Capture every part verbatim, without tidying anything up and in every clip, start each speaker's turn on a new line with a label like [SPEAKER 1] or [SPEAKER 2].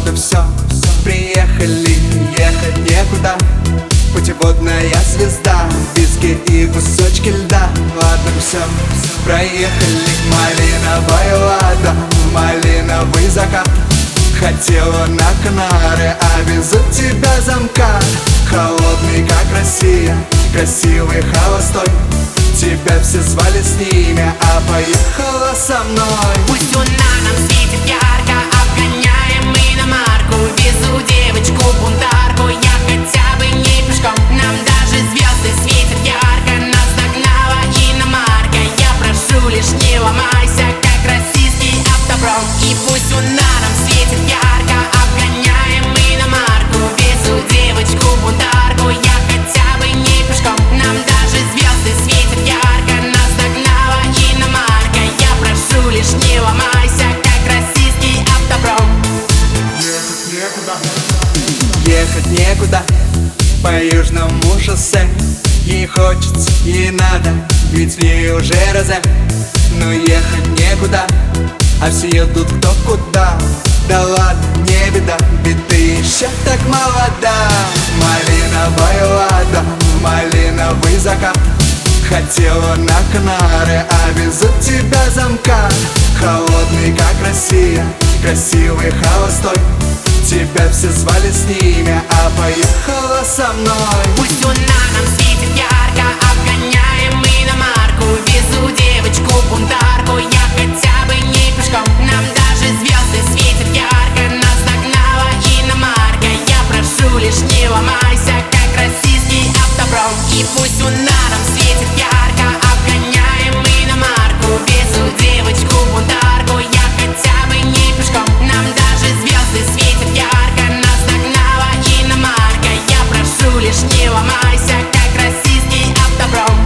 [SPEAKER 1] ладно, все, приехали, ехать некуда. Путеводная звезда, виски и кусочки льда. Ладно, все, проехали. Малиновая лада, малиновый закат. Хотела на Канары, а везут тебя замка. Холодный, как Россия, красивый, холостой. Тебя все звали с ними, а поехала со мной.
[SPEAKER 2] Пусть луна нам светит ярко, обгоняем мы иномарку. Везу девочку-бунтарку, я хотя бы не пешком. Нам даже звезды светят ярко, нас догнала иномарка. Я прошу, лишь не ломайся, как российский автопром. И пусть луна нам светит ярко, обгоняем мы иномарку. Везу девочку-бунтарку, я хотя бы не пешком. Нам даже звезды светят ярко, нас догнала иномарка. Я прошу, лишь не ломайся, как российский автопром.
[SPEAKER 1] Ехать некуда, ехать некуда по южному шоссе. Ей хочется, ей надо, ведь в ней уже розе. Но ехать некуда, а все едут кто куда. Да ладно, не беда, ведь ты еще так молода. Малиновая лада, малиновый закат. Хотела на Канары, а везут тебя замка. Холодный, как Россия, красивый, холостой. Тебя все звали с ними, а поехала со мной.
[SPEAKER 2] Пусть луна нам светит ярко, обгоняем мы иномарку. Везу девочку-бунтарку, я хотя бы не пешком. Нам даже звезды светят ярко, нас догнала иномарка. Я прошу, лишь не ломайся, как российский автопром. И пусть луна нам светит ярко, обгоняем мы иномарку. Везу девочку-бунтарку, я хотя бы не пешком. Нам даже звезды светят ярко, нас догнала иномарка. Я прошу, лишь не ломайся, как российский автопром.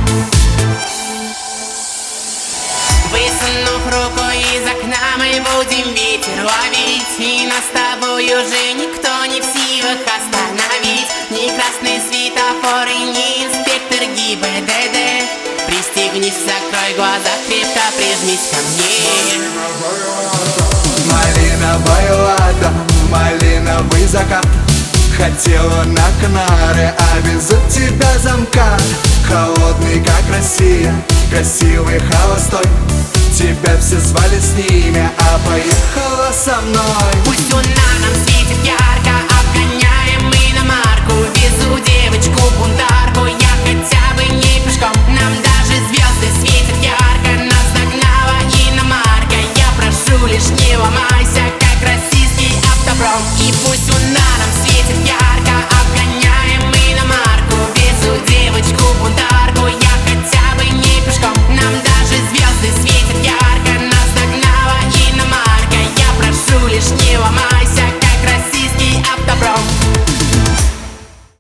[SPEAKER 2] Высунув руку из окна, мы будем ветер ловить. И нас с тобой уже никто не в силах остановить. Ни красный светофор и ни инспектор ГИБДД. Пристегнись, закрой глаза, крепко прижмись ко мне.
[SPEAKER 1] Малиновая лада, малиновый закат. Хотела на Канары, а везут тебя замка. Холодный, как Россия, красивый, холостой. Тебя все звали с ними, а поехала со мной.
[SPEAKER 2] Пусть луна нам